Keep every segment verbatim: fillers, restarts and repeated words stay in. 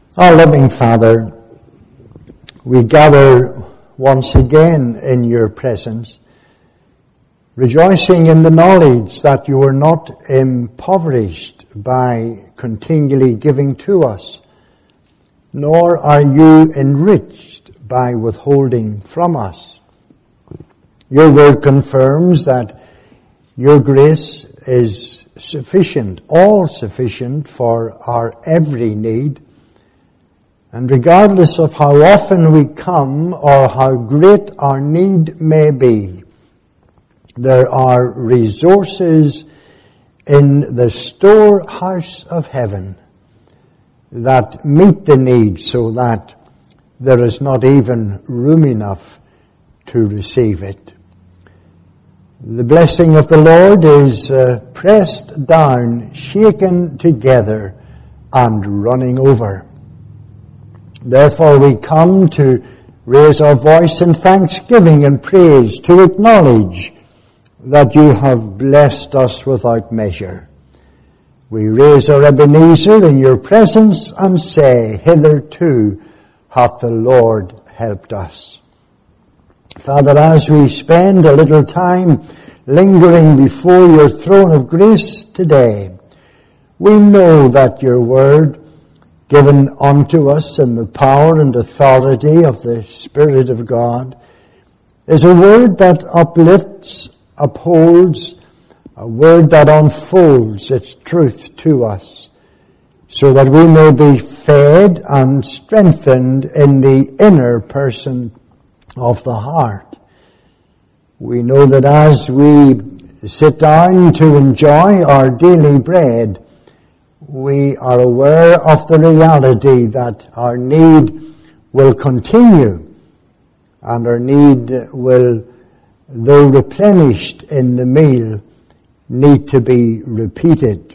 Our loving Father, we gather once again in your presence, rejoicing in the knowledge that you are not impoverished by continually giving to us, nor are you enriched by withholding from us. Your word confirms that your grace is sufficient, all sufficient for our every need. And regardless of how often we come or how great our need may be, there are resources in the storehouse of heaven that meet the need so that there is not even room enough to receive it. The blessing of the Lord is uh, pressed down, shaken together, and running over. Therefore we come to raise our voice in thanksgiving and praise, to acknowledge that you have blessed us without measure. We raise our Ebenezer in your presence and say, hitherto hath the Lord helped us. Father, as we spend a little time lingering before your throne of grace today, we know that your word, given unto us in the power and authority of the Spirit of God, is a word that uplifts, upholds, a word that unfolds its truth to us, so that we may be fed and strengthened in the inner person of the heart. We know that as we sit down to enjoy our daily bread, we are aware of the reality that our need will continue, and our need will, though replenished in the meal, need to be repeated.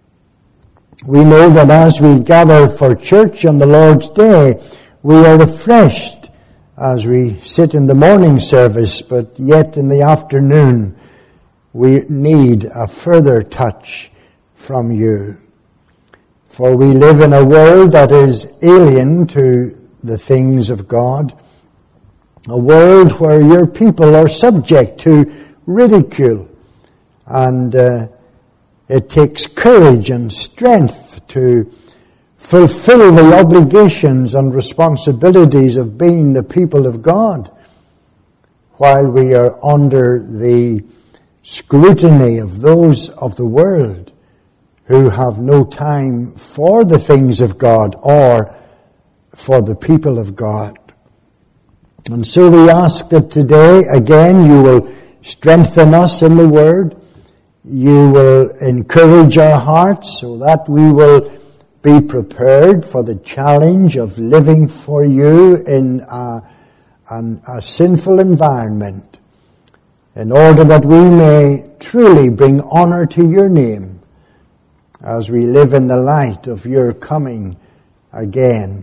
We know that as we gather for church on the Lord's Day, we are refreshed as we sit in the morning service, but yet in the afternoon we need a further touch from you. For we live in a world that is alien to the things of God, a world where your people are subject to ridicule, and uh, it takes courage and strength to fulfill the obligations and responsibilities of being the people of God, while we are under the scrutiny of those of the world who have no time for the things of God or for the people of God. And so we ask that today, again, you will strengthen us in the Word. You will encourage our hearts so that we will be prepared for the challenge of living for you in a, an, a sinful environment, in order that we may truly bring honor to your name as we live in the light of your coming again.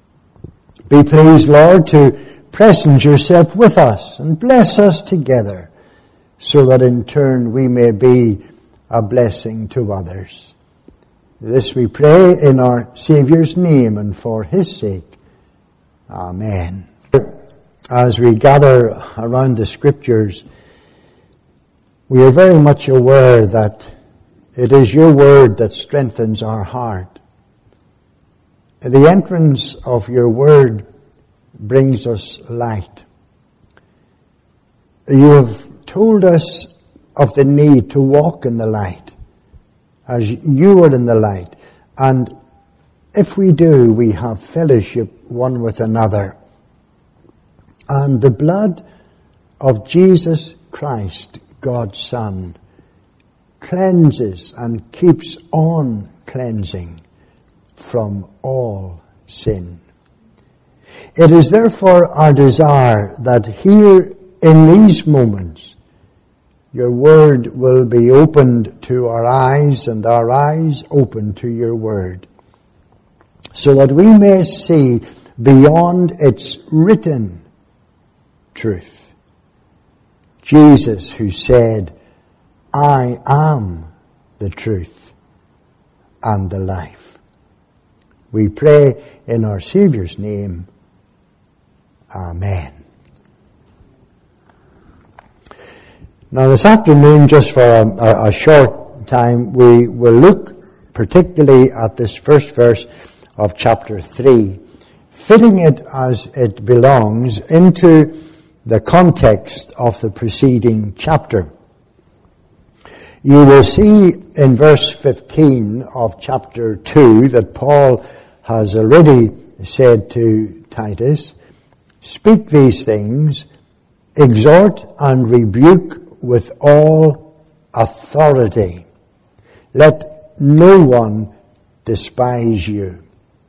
Be pleased, Lord, to presence yourself with us and bless us together, so that in turn we may be a blessing to others. This we pray in our Saviour's name and for his sake. Amen. As we gather around the Scriptures, we are very much aware that it is your word that strengthens our heart. The entrance of your word brings us light. You have told us of the need to walk in the light, as you are in the light. And if we do, we have fellowship one with another. And the blood of Jesus Christ, God's Son, cleanses and keeps on cleansing from all sin. It is therefore our desire that here in these moments your word will be opened to our eyes, and our eyes open to your word, so that we may see beyond its written truth. Jesus, who said, I am the truth and the life. We pray in our Saviour's name. Amen. Now this afternoon, just for a, a, a short time, we will look particularly at this first verse of chapter three, fitting it as it belongs into the context of the preceding chapter. You will see in verse fifteen of chapter two that Paul has already said to Titus, "Speak these things, exhort and rebuke with all authority. Let no one despise you.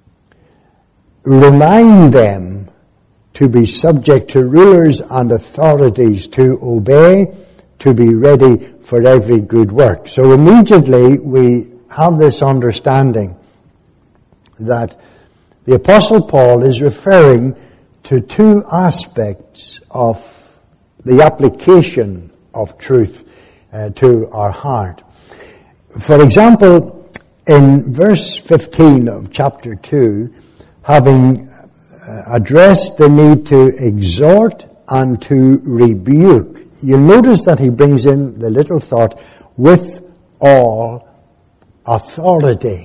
Remind them to be subject to rulers and authorities, to obey, to be ready for every good work." So immediately we have this understanding that the Apostle Paul is referring to two aspects of the application of truth uh, to our heart. For example, in verse fifteen of chapter two, having uh, addressed the need to exhort and to rebuke, you'll notice that he brings in the little thought, with all authority.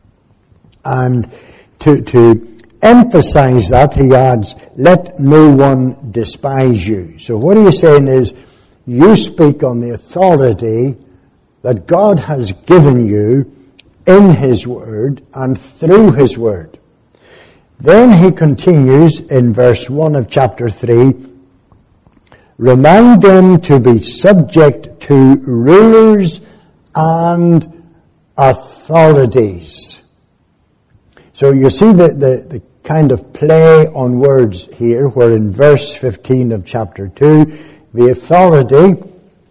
And to, to emphasize that, he adds, let no one despise you. So what he's saying is, you speak on the authority that God has given you in His Word and through His Word. Then he continues in verse one of chapter three, remind them to be subject to rulers and authorities. So you see the, the, the kind of play on words here, where in verse fifteen of chapter two, the authority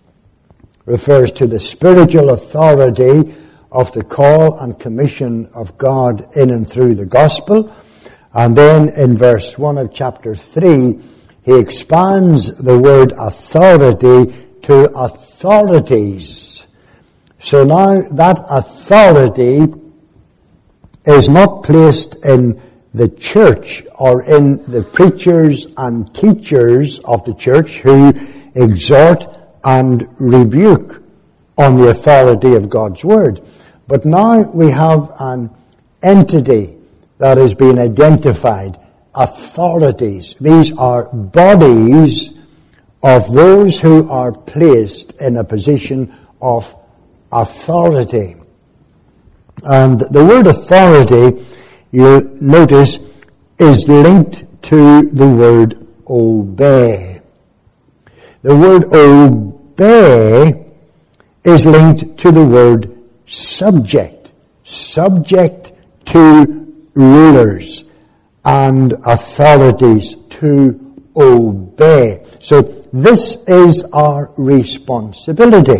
refers to the spiritual authority of the call and commission of God in and through the gospel. And then in verse one of chapter three, he expands the word authority to authorities. So now that authority is not placed in the church or in the preachers and teachers of the church who exhort and rebuke on the authority of God's Word. But now we have an entity that is being identified, authorities. These are bodies of those who are placed in a position of authority. And the word authority, you'll notice, is linked to the word obey. The word obey is linked to the word subject. Subject to rulers and authorities, to obey. So this is our responsibility,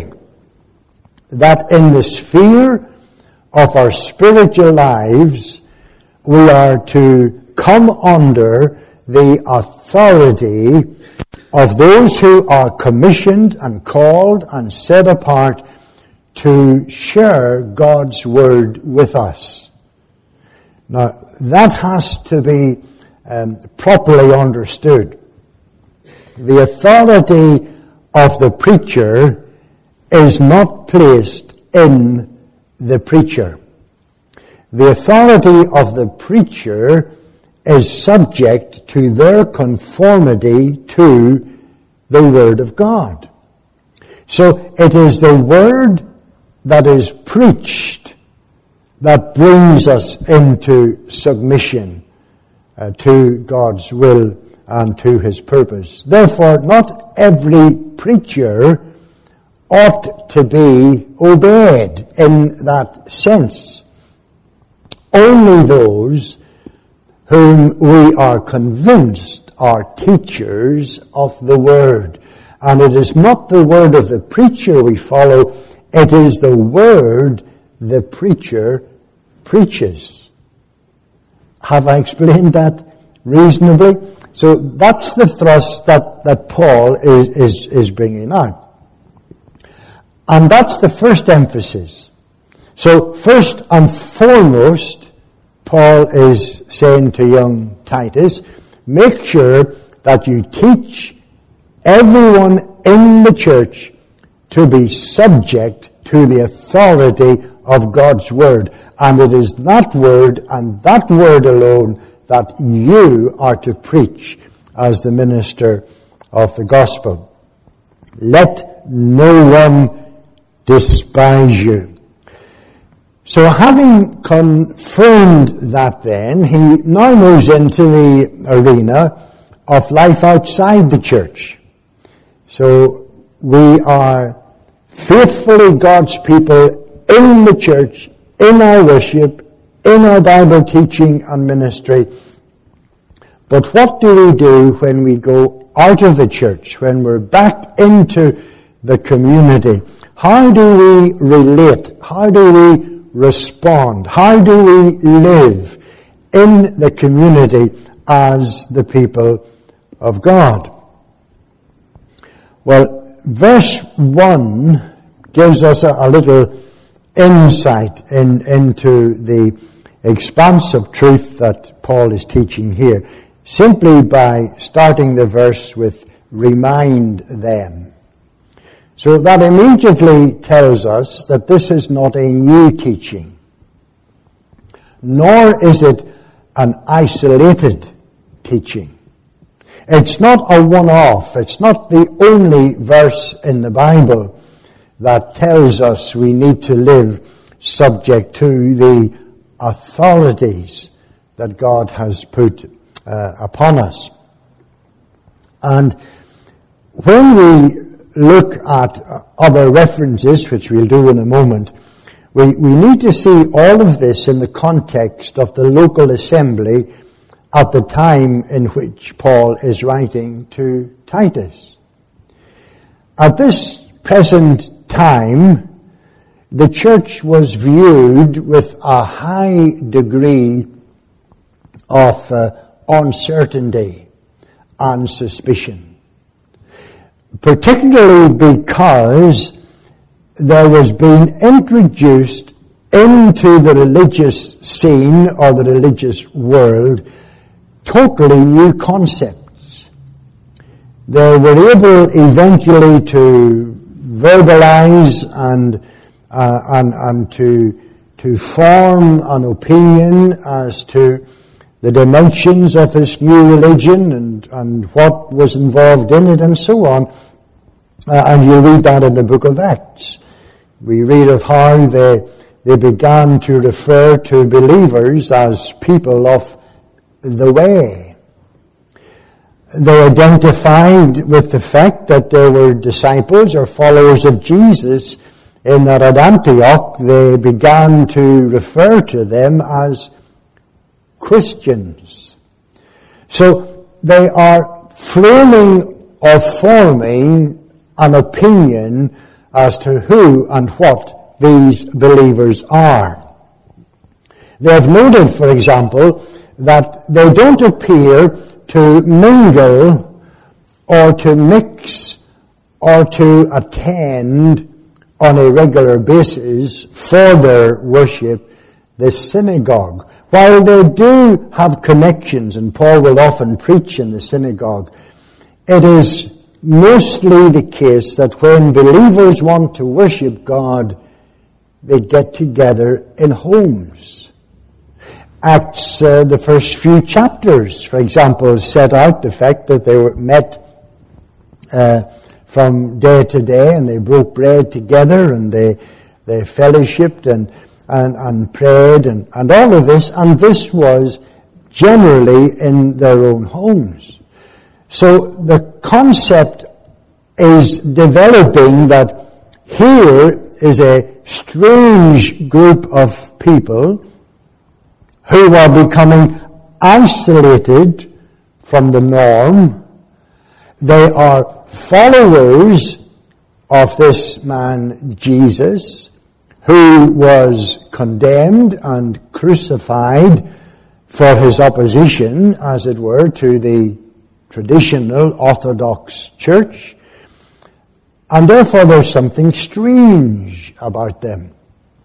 that in the sphere of our spiritual lives, we are to come under the authority of those who are commissioned and called and set apart to share God's Word with us. Now, that has to be um, properly understood. The authority of the preacher is not placed in the preacher. The authority of the preacher is subject to their conformity to the Word of God. So it is the Word that is preached that brings us into submission uh, to God's will and to His purpose. Therefore, not every preacher ought to be obeyed in that sense. Only those whom we are convinced are teachers of the Word. And it is not the word of the preacher we follow, it is the word the preacher preaches. Have I explained that reasonably? So that's the thrust that, that Paul is, is, is bringing out. And that's the first emphasis. So first and foremost, Paul is saying to young Titus, make sure that you teach everyone in the church to be subject to the authority of God's Word. And it is that Word and that Word alone that you are to preach as the minister of the gospel. Let no one despise you. So having confirmed that then, he now moves into the arena of life outside the church. So we are faithfully God's people in the church, in our worship, in our Bible teaching and ministry. But what do we do when we go out of the church, when we're back into the community? How do we relate? How do we respond? How do we live in the community as the people of God? Well, verse one gives us a, a little insight in, into the expanse of truth that Paul is teaching here, simply by starting the verse with remind them. So that immediately tells us that this is not a new teaching, nor is it an isolated teaching. It's not a one-off. It's not the only verse in the Bible that tells us we need to live subject to the authorities that God has put uh, upon us. And when we look at other references, which we'll do in a moment, we, we need to see all of this in the context of the local assembly at the time in which Paul is writing to Titus. At this present time, the church was viewed with a high degree of uh, uncertainty and suspicion. Particularly because there was being introduced into the religious scene or the religious world totally new concepts. They were able eventually to verbalize and uh, and, and to to form an opinion as to the dimensions of this new religion and, and what was involved in it and so on. Uh, and you read that in the book of Acts. We read of how they, they began to refer to believers as people of the way. They identified with the fact that they were disciples or followers of Jesus, in that at Antioch they began to refer to them as Christians. So they are framing or forming an opinion as to who and what these believers are. They have noted, for example, that they don't appear to mingle or to mix or to attend on a regular basis for their worship the synagogue. While they do have connections, and Paul will often preach in the synagogue, it is mostly the case that when believers want to worship God, they get together in homes. Acts, uh, the first few chapters, for example, set out the fact that they were met uh, from day to day, and they broke bread together, and they they fellowshipped and and, and prayed, and, and all of this, and this was generally in their own homes. So the concept is developing that here is a strange group of people who are becoming isolated from the norm. They are followers of this man Jesus, who was condemned and crucified for his opposition, as it were, to the traditional Orthodox Church. And therefore there's something strange about them.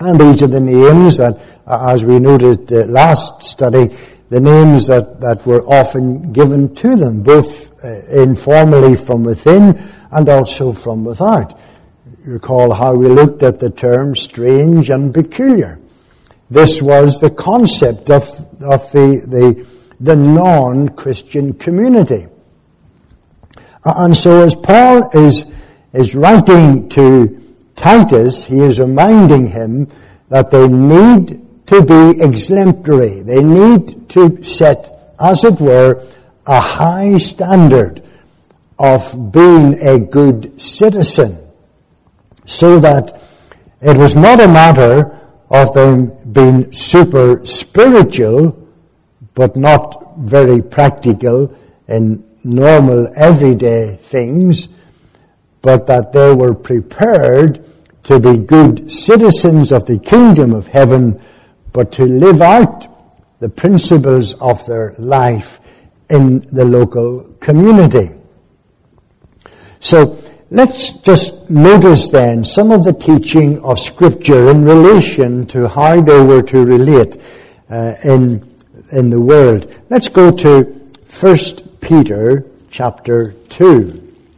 And these are the names that, as we noted uh, last study, the names that, that were often given to them, both uh, informally from within and also from without. You recall how we looked at the term strange and peculiar. This was the concept of, of the, the, the non-Christian community. And so as Paul is, is writing to Titus, he is reminding him that they need to be exemplary. They need to set, as it were, a high standard of being a good citizen, so that it was not a matter of them being super spiritual, but not very practical in normal everyday things, but that they were prepared to be good citizens of the kingdom of heaven, but to live out the principles of their life in the local community. So let's just notice then some of the teaching of Scripture in relation to how they were to relate uh, in in the world. Let's go to First Peter chapter two.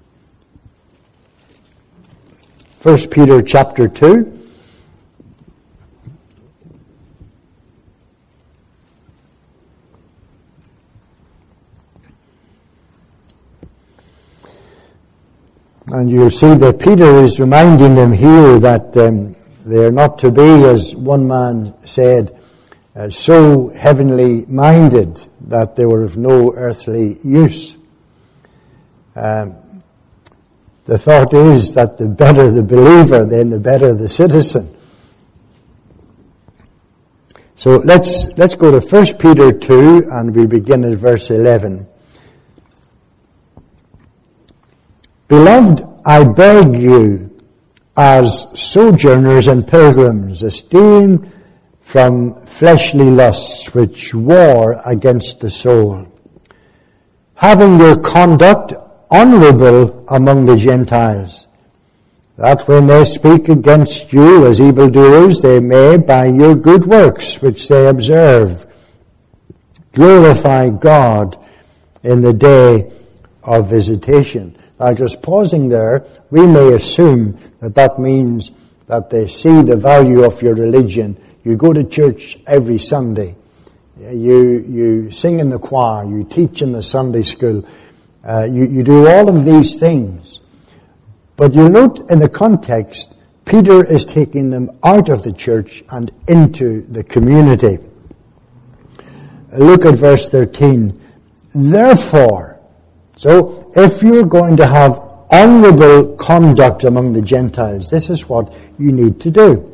First Peter chapter two. And you'll see that Peter is reminding them here that um, they are not to be, as one man said, uh, so heavenly minded that they were of no earthly use. Um, the thought is that the better the believer, then the better the citizen. So let's let's go to First Peter two, and we'll begin at verse eleven. Beloved, I beg you, as sojourners and pilgrims, esteem from fleshly lusts which war against the soul, having your conduct honorable among the Gentiles, that when they speak against you as evildoers, they may, by your good works which they observe, glorify God in the day of visitation. Now, just pausing there, we may assume that that means that they see the value of your religion. You go to church every Sunday. You you sing in the choir. You teach in the Sunday school. Uh, you, you do all of these things. But you'll note in the context, Peter is taking them out of the church and into the community. Look at verse thirteen. Therefore, so if you're going to have honorable conduct among the Gentiles, this is what you need to do.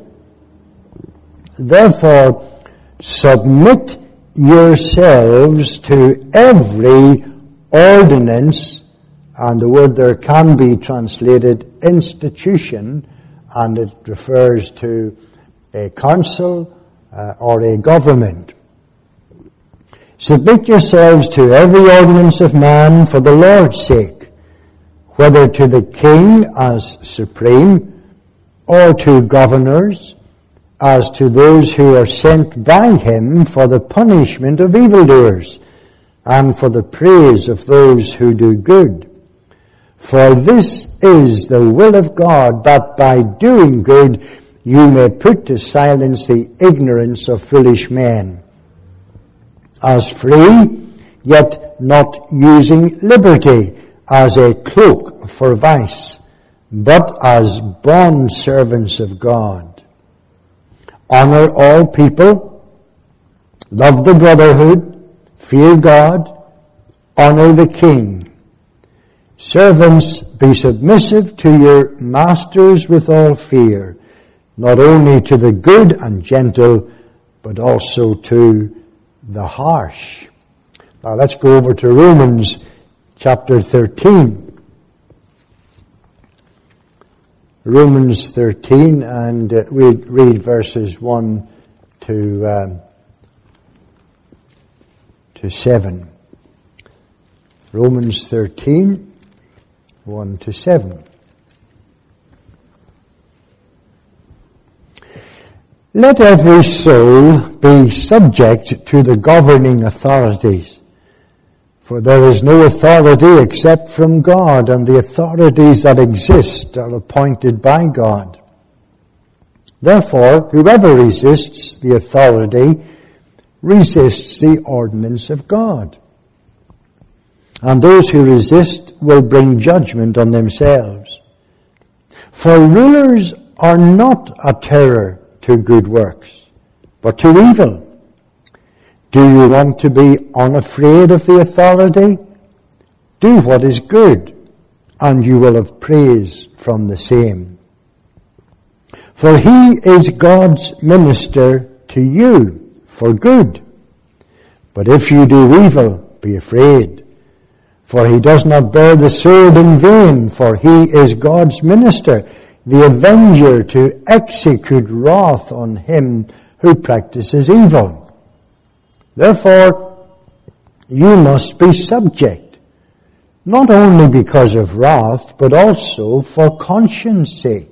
Therefore, submit yourselves to every ordinance, and the word there can be translated institution, and it refers to a council uh, or a government. Submit yourselves to every ordinance of man for the Lord's sake, whether to the king as supreme, or to governors, as to those who are sent by him for the punishment of evildoers, and for the praise of those who do good. For this is the will of God, that by doing good you may put to silence the ignorance of foolish men. As free, yet not using liberty as a cloak for vice, but as bond servants of God. Honor all people, love the brotherhood, fear God, honor the king. Servants, be submissive to your masters with all fear, not only to the good and gentle, but also to the harsh. Now let's go over to Romans chapter thirteen. Romans thirteen, and uh, we read verses one to um, to seven. Romans thirteen, one to seven. Let every soul be subject to the governing authorities, for there is no authority except from God, and the authorities that exist are appointed by God. Therefore, whoever resists the authority resists the ordinance of God. And those who resist will bring judgment on themselves. For rulers are not a terror to good works, but to evil. Do you want to be unafraid of the authority? Do what is good, and you will have praise from the same. For he is God's minister to you for good. But if you do evil, be afraid. For he does not bear the sword in vain, for he is God's minister, the avenger to execute wrath on him who practices evil. Therefore, you must be subject, not only because of wrath, but also for conscience sake.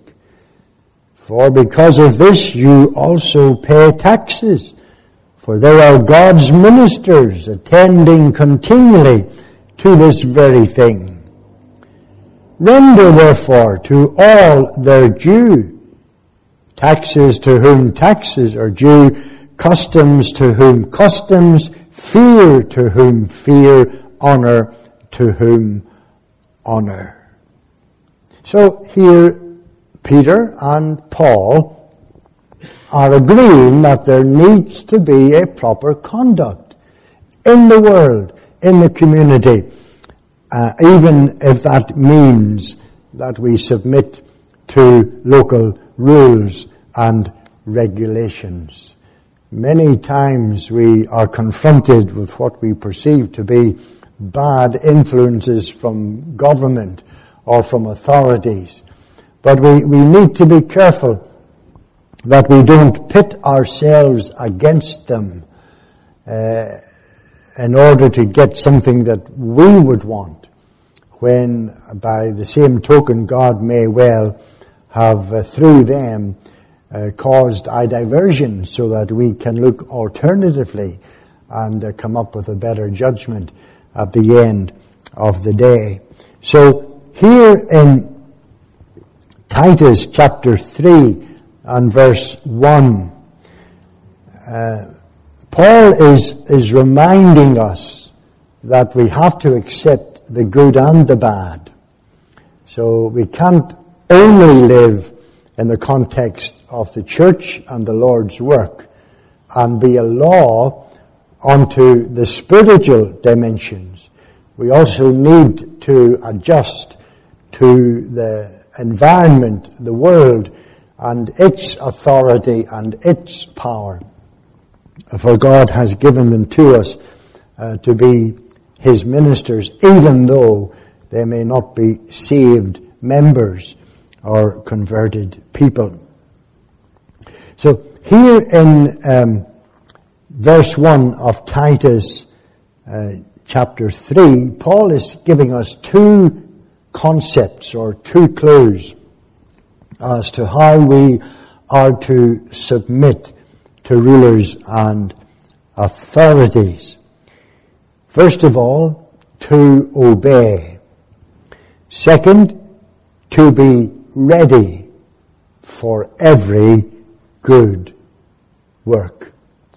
For because of this you also pay taxes, for they are God's ministers, attending continually to this very thing. Render therefore to all their due, taxes to whom taxes are due, customs to whom customs, fear to whom fear, honor to whom honor. So here Peter and Paul are agreeing that there needs to be a proper conduct in the world, in the community, uh, even if that means that we submit to local rules and regulations. Many times we are confronted with what we perceive to be bad influences from government or from authorities. But we, we need to be careful that we don't pit ourselves against them uh, in order to get something that we would want, when by the same token God may well have uh, through them uh, caused a diversion so that we can look alternatively and uh, come up with a better judgment at the end of the day. So here in Titus chapter three and verse one, uh, Paul is, is reminding us that we have to accept the good and the bad. So we can't only live in the context of the church and the Lord's work and be a law unto the spiritual dimensions. We also need to adjust to the environment, the world, and its authority and its power. For God has given them to us uh, to be His ministers, even though they may not be saved members or converted people. So here in um, verse one of Titus uh, chapter three, Paul is giving us two concepts or two clues as to how we are to submit to rulers and authorities. First of all, to obey. Second, to be ready for every good work.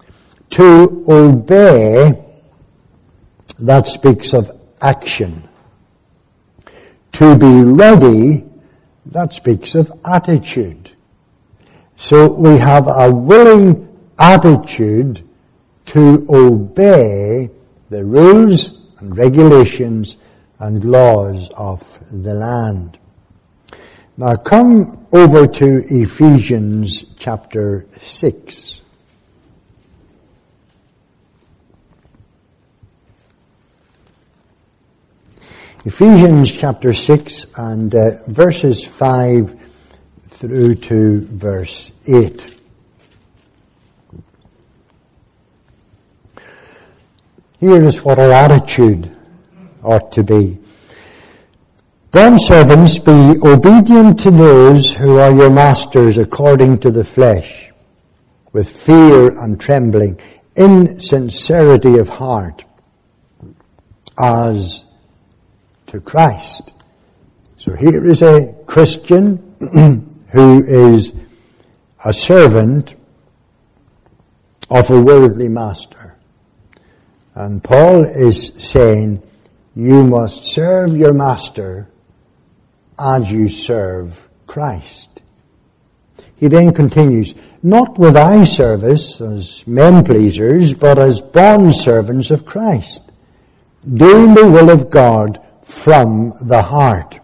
To obey, that speaks of action. To be ready, that speaks of attitude. So we have a willing attitude to obey the rules and regulations and laws of the land. Now come over to Ephesians chapter six. Ephesians chapter six and uh, verses five through to verse eight. Here is what our attitude ought to be. Bondservants, be obedient to those who are your masters according to the flesh, with fear and trembling, in sincerity of heart, as to Christ. So here is a Christian who is a servant of a worldly master. And Paul is saying, you must serve your master as you serve Christ. He then continues, not with eye service as men pleasers, but as bond servants of Christ, doing the will of God from the heart,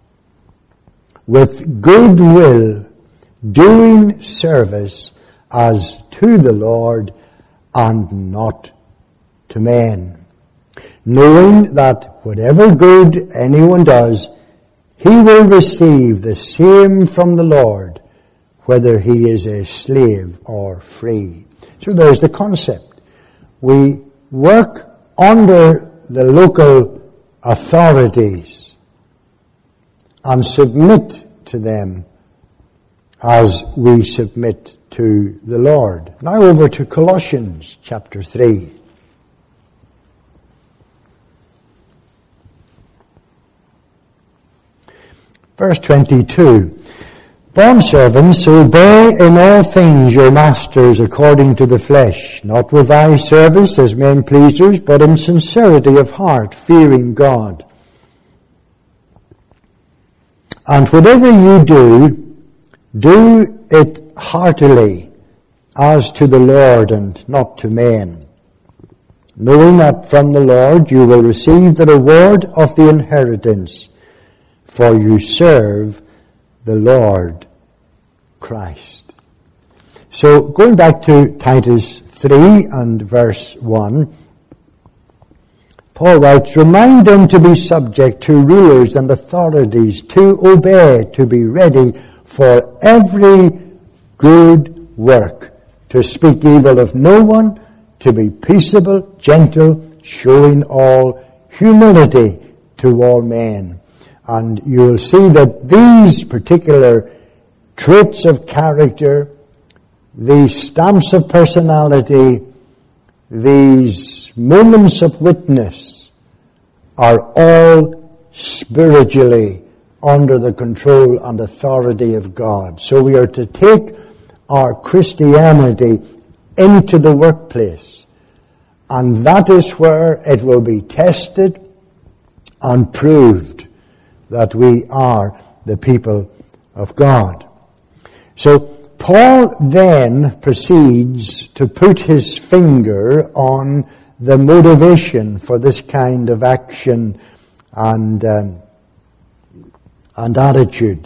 with good will, doing service as to the Lord and not to men, knowing that whatever good anyone does, he will receive the same from the Lord, whether he is a slave or free. So there's the concept. We work under the local authorities and submit to them as we submit to the Lord. Now over to Colossians chapter three. Verse twenty-two. Bondservants, obey in all things your masters according to the flesh, not with eye service as men pleasers, but in sincerity of heart, fearing God. And whatever you do, do it heartily, as to the Lord and not to men, knowing that from the Lord you will receive the reward of the inheritance, for you serve the Lord Christ. So going back to Titus three and verse one, Paul writes, remind them to be subject to rulers and authorities, to obey, to be ready for every good work, to speak evil of no one, to be peaceable, gentle, showing all humility to all men. And you'll see that these particular traits of character, these stamps of personality, these moments of witness are all spiritually under the control and authority of God. So we are to take our Christianity into the workplace, and that is where it will be tested and proved that we are the people of God. So Paul then proceeds to put his finger on the motivation for this kind of action and um, and attitude.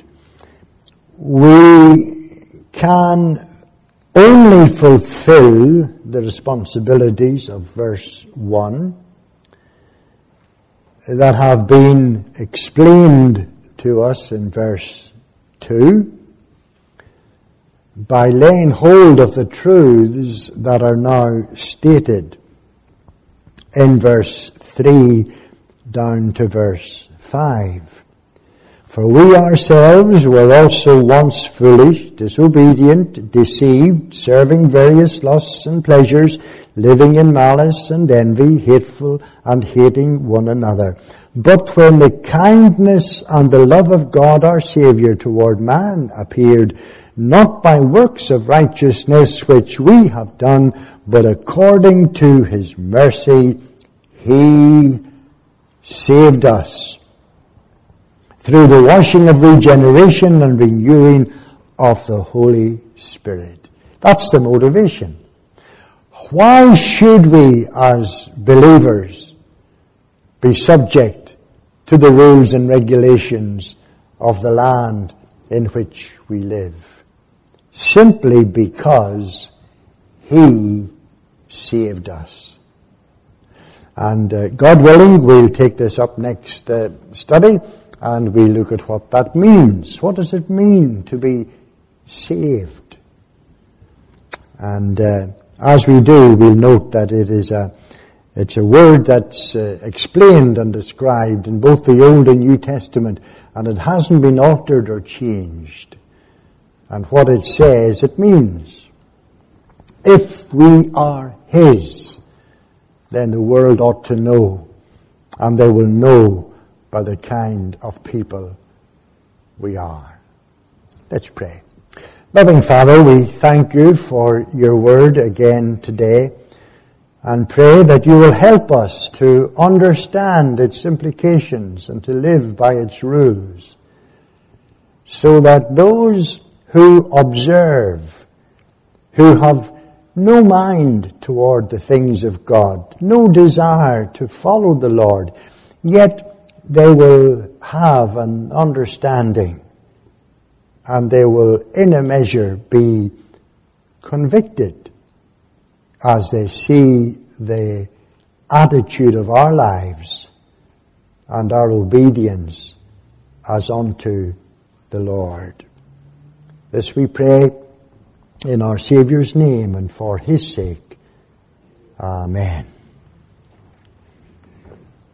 We can only fulfill the responsibilities of verse one that have been explained to us in verse two by laying hold of the truths that are now stated in verse three down to verse five. For we ourselves were also once foolish, disobedient, deceived, serving various lusts and pleasures, living in malice and envy, hateful and hating one another. But when the kindness and the love of God our Saviour toward man appeared, not by works of righteousness which we have done, but according to his mercy, he saved us through the washing of regeneration and renewing of the Holy Spirit. That's the motivation. Why should we, as believers, be subject to the rules and regulations of the land in which we live? Simply because he saved us. And uh, God willing, we'll take this up next uh, study, and we'll look at what that means. What does it mean to be saved? And uh, as we do, we'll note that it is a it's a word that's uh, explained and described in both the Old and New Testament, and it hasn't been altered or changed. And what it says, it means. if we are His, then the world ought to know, and they will know by the kind of people we are. Let's pray. Loving Father, we thank you for your word again today, and pray that you will help us to understand its implications and to live by its rules, so that those who observe, who have no mind toward the things of God, no desire to follow the Lord, yet they will have an understanding, and they will in a measure be convicted as they see the attitude of our lives and our obedience as unto the Lord. This we pray in our Saviour's name and for His sake. Amen.